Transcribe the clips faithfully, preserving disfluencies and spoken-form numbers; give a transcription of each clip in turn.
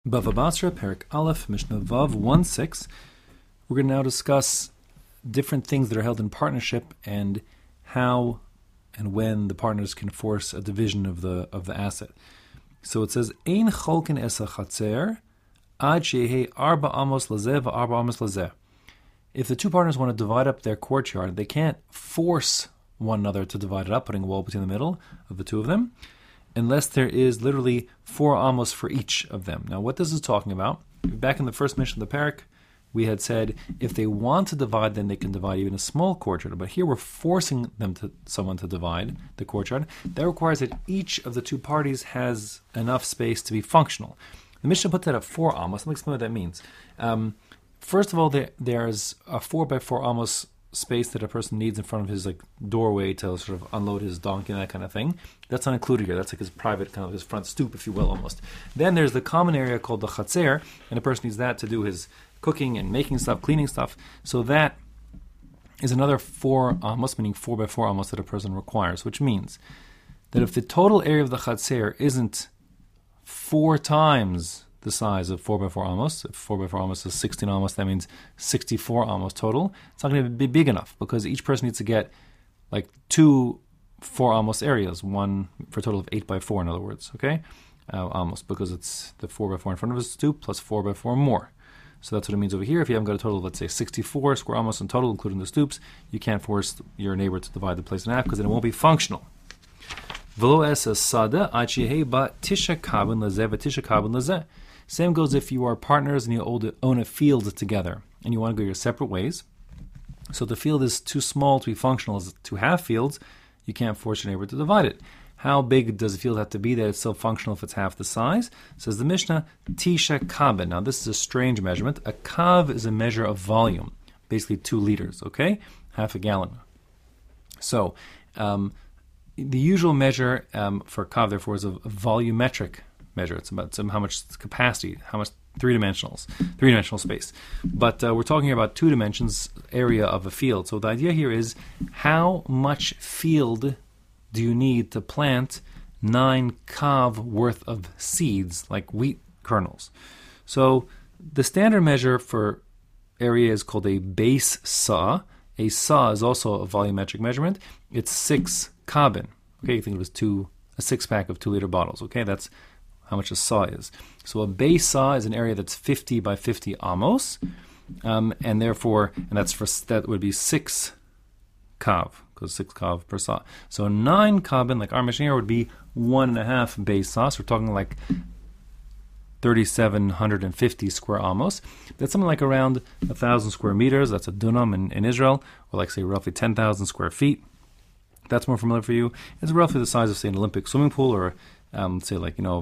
Bava Basra, Perik Aleph, Mishnah Vav one six. We're going to now discuss different things that are held in partnership and how and when the partners can force a division of the of the asset. So it says, Ein cholkin es hachatzer ad shehe arba amos lazeh va'arba amos lazeh. If the two partners want to divide up their courtyard, they can't force one another to divide it up, putting a wall between the middle of the two of them, unless there is literally four amos for each of them. Now, what this is talking about, back in the first mission of the parak, we had said if they want to divide, then they can divide even a small courtyard. But here we're forcing them to someone to divide the courtyard. That requires that each of the two parties has enough space to be functional. The Mishnah put that at four amos. Let me explain what that means. Um, first of all, there, there's a four by four amos space that a person needs in front of his like doorway to sort of unload his donkey and that kind of thing. That's not included here. That's like his private, kind of his front stoop, if you will, almost. Then there's the common area called the chatzer, and a person needs that to do his cooking and making stuff, cleaning stuff. So that is another four amos, meaning four by four amos that a person requires, which means that if the total area of the chatzer isn't four times the size of four by four amos, if four by four amos is sixteen amos, that means sixty-four amos total. It's not going to be big enough because each person needs to get like two four amos areas, one for a total of eight by four, in other words, okay? Uh, amos, because it's the four by four in front of his stoop plus four by four more. So that's what it means over here. If you haven't got a total of, let's say, sixty-four square amos in total, including the stoops, you can't force your neighbor to divide the place in half because then it won't be functional. Same goes if you are partners and you own a field together and you want to go your separate ways. So the field is too small to be functional as to have fields. You can't force your neighbor to divide it. How big does the field have to be that it's still functional if it's half the size? Says the Mishnah, Tisha Kaben. Now this is a strange measurement. A kav is a measure of volume, basically two liters, okay? Half a gallon. So um, the usual measure um, for kav, therefore, is a, a volumetric measure. It's about some, how much capacity, how much three-dimensionals, three-dimensional space. But uh, we're talking about two dimensions, area of a field. So the idea here is how much field do you need to plant nine kav worth of seeds, like wheat kernels? So the standard measure for area is called a base saw. A saw is also a volumetric measurement. It's six kabin. Okay, you think it was two, a six-pack of two-liter bottles. Okay, that's how much a saw is. So a base saw is an area that's fifty by fifty amos, um, and therefore, and that's for that would be six kav, because six kav per saw. So nine kabin, like our machine here, would be one and a half base saw. So we're talking like thirty-seven hundred fifty square amos. That's something like around a thousand square meters. That's a dunam in, in Israel, or like say roughly ten thousand square feet. That's more familiar for you. It's roughly the size of say an Olympic swimming pool, or um, say like you know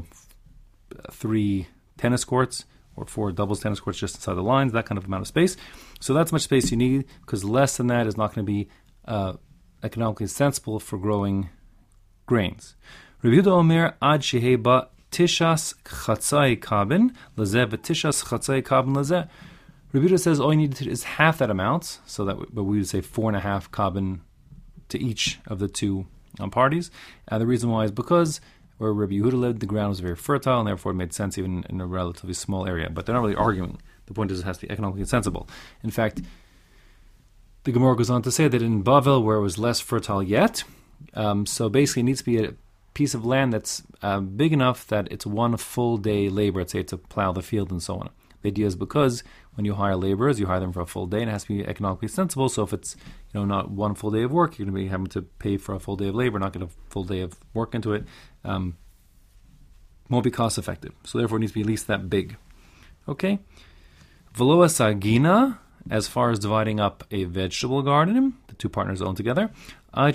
three tennis courts or four doubles tennis courts just inside the lines. That kind of amount of space. So that's much space you need, because less than that is not going to be uh, economically sensible for growing grains. Rabbi Yehuda Omer ad sheheba tishas chatzai kabin lazeh v'tishas chatzai kabin lazeh. Rabbi Yehuda says all you need is half that amount, so that but we would say four and a half kabin to each of the two um, parties. Uh, the reason why is because where Rabbi Yehuda lived, the ground was very fertile, and therefore it made sense even in a relatively small area. But they're not really arguing. The point is it has to be economically sensible. In fact, the Gemara goes on to say that in Bavel, where it was less fertile yet, um, so basically it needs to be a piece of land that's uh, big enough that it's one full day labor, let's say, to plow the field and so on. The idea is because when you hire laborers, you hire them for a full day, and it has to be economically sensible. So if it's you know not one full day of work, you're going to be having to pay for a full day of labor, not get a full day of work into it. Um, won't be cost effective. So therefore it needs to be at least that big. Okay? Veloa sagina, as far as dividing up a vegetable garden, the two partners own together, a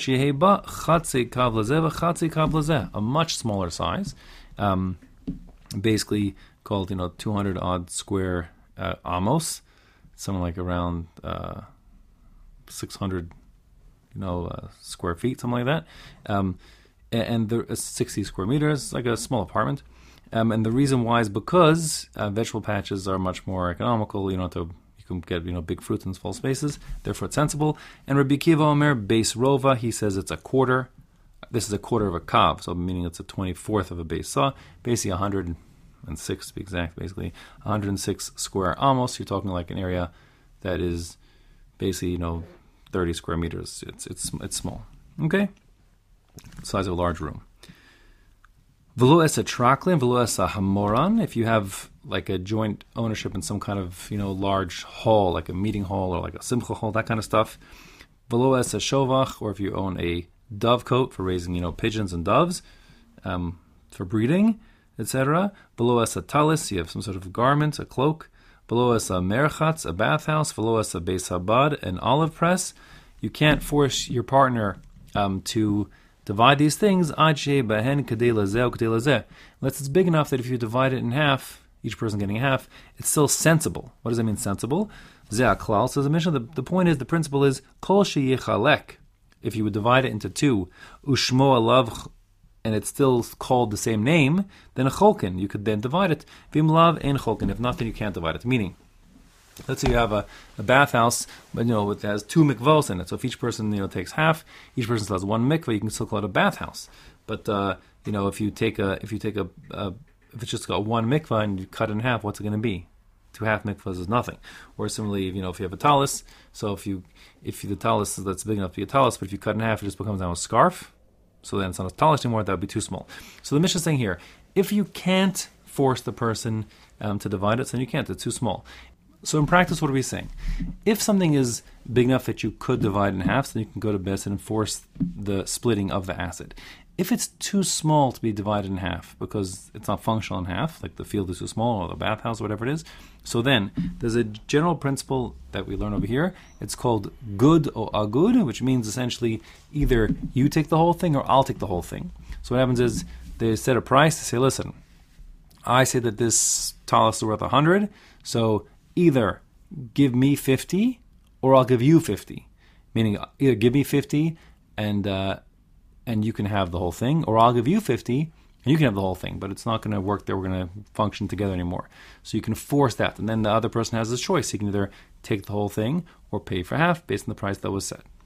much smaller size, um, basically called you know two hundred odd square uh, amos, something like around uh, six hundred you know uh, square feet, something like that, um, and, and there is sixty square meters, like a small apartment. Um, and the reason why is because uh, vegetable patches are much more economical. You don't have to, you can get you know big fruits in small spaces. Therefore, it's sensible. And Rabbi Kiva Omer base rova, he says it's a quarter. This is a quarter of a kav, so meaning it's a twenty-fourth of a base saw, basically one hundred and six to be exact, basically one hundred six square amos. You're talking like an area that is basically, you know, thirty square meters. It's it's it's small. Okay, size of a large room. V'lo es a traklin, v'lo es a hamoran. If you have like a joint ownership in some kind of, you know, large hall, like a meeting hall or like a simcha hall, that kind of stuff. V'lo es a shovach, or if you own a dovecote for raising, you know, pigeons and doves, um, for breeding, et cetera. V'lo es a talis, you have some sort of garment, a cloak. V'lo es a merchatz, a bathhouse. V'lo es a beis habad, an olive press. You can't force your partner um, to divide these things. Unless it's big enough that if you divide it in half, each person getting a half, it's still sensible. What does that mean, sensible? Zeh klal, says the Mishnah. The, the point is, the principle is, kol sheyichalek. If you would divide it into two, ushmo alav, and it's still called the same name, then a cholkin. You could then divide it. Vim lav en cholkin. If not, then you can't divide it. Meaning, let's say you have a, a bathhouse, but you know it has two mikvahs in it. So if each person, you know, takes half, each person still has one mikvah. You can still call it a bathhouse. But uh, you know, if you take a, if you take a, a, if it's just got one mikvah and you cut it in half, what's it going to be? Two half mikvahs is nothing. Or similarly, you know, if you have a talis, so if you, if you, the talis that's big enough to be a talis, but if you cut in half, it just becomes now a scarf. So then it's not a talis anymore. That would be too small. So the Mishnah is saying here, if you can't force the person um, to divide it, then you can't. It's too small. So in practice, what are we saying? If something is big enough that you could divide in half, then you can go to Beis Din and force the splitting of the asset. If it's too small to be divided in half because it's not functional in half, like the field is too small or the bathhouse or whatever it is, so then there's a general principle that we learn over here. It's called good or agud, which means essentially either you take the whole thing or I'll take the whole thing. So what happens is they set a price. They say, listen, I say that this talis is worth one hundred, so either give me fifty or I'll give you fifty. Meaning either give me fifty and uh, and you can have the whole thing, or I'll give you fifty and you can have the whole thing, but it's not going to work there. We're going to function together anymore. So you can force that, and then the other person has his choice. He can either take the whole thing or pay for half based on the price that was set.